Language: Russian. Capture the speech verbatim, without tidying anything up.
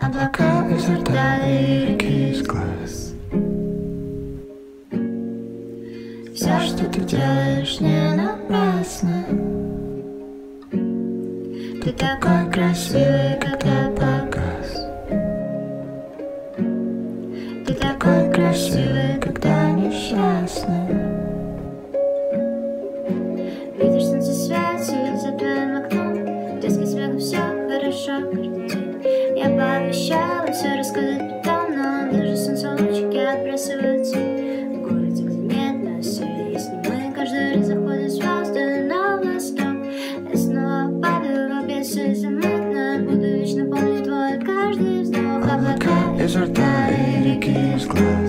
Облака изо рта и реки из глаз. Все, что ты делаешь, не напрасно. Ты такой красивый, когда погас. Ты такой красивый, когда несчастный. Видишь солнце светит за твоим окном, детский смех, все хорошо каждый день. Я пообещала все рассказать потом, но даже солнце лучики отбрасываются. В городе, где нет нас, есть не мы, каждый раз заходят звезды на восток. Я снова падаю в объятия заметно, буду вечно помнить твой каждый вздох. Облака изо рта и реки из глаз.